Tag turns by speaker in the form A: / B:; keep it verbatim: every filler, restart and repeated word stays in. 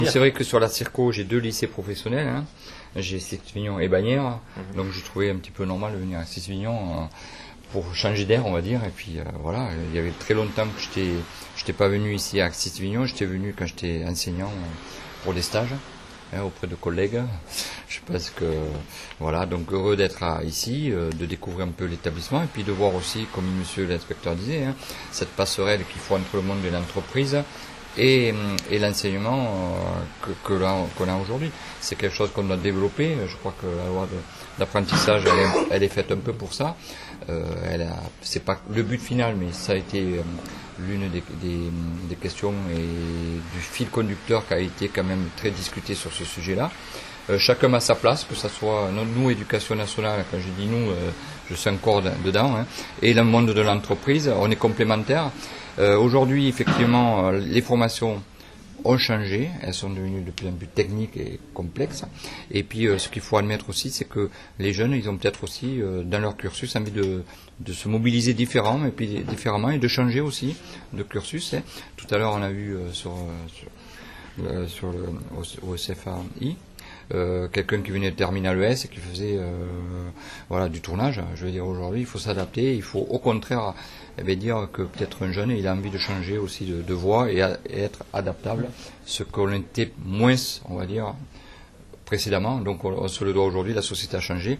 A: C'est vrai que sur la Circo, j'ai deux lycées professionnels, hein. J'ai Six-Vignon et Bagnères, mmh. donc je trouvais un petit peu normal de venir à Six-Vignon euh, pour changer d'air, on va dire. Et puis euh, voilà, il y avait très longtemps que je n'étais pas venu ici à Six-Vignon, j'étais venu quand j'étais enseignant euh, pour des stages hein, auprès de collègues. Je pense que voilà, donc heureux d'être ici, euh, de découvrir un peu l'établissement et puis de voir aussi, comme monsieur l'inspecteur disait, hein, cette passerelle qu'il faut entre le monde de l'entreprise et, et l'enseignement euh, que, que l'on qu'on a aujourd'hui. C'est quelque chose qu'on doit développer. Je crois que la loi d'apprentissage, elle est, elle est faite un peu pour ça. Euh, elle a, c'est pas le but final, mais ça a été euh, l'une des, des, des questions et du fil conducteur qui a été quand même très discuté sur ce sujet-là. Euh, chacun a sa place, que ce soit nous, éducation nationale, quand je dis nous, euh, je suis encore dedans, hein, et le monde de l'entreprise, on est complémentaires. Euh, aujourd'hui, effectivement, euh, les formations ont changé, elles sont devenues de plus en plus techniques et complexes. Et puis, euh, ce qu'il faut admettre aussi, c'est que les jeunes, ils ont peut-être aussi, euh, dans leur cursus, envie de, de se mobiliser différemment, et puis différemment, et de changer aussi de cursus. Hein. Tout à l'heure, on a vu euh, sur, sur, euh, sur le au, au C F A I. Euh, quelqu'un qui venait de terminal E S et qui faisait euh, voilà, du tournage. Je veux dire, aujourd'hui, il faut s'adapter, il faut au contraire eh bien, dire que peut-être un jeune, il a envie de changer aussi de, de voie et, a, et être adaptable, ce qu'on était moins, on va dire, précédemment. Donc on, on se le doit aujourd'hui, la société a changé.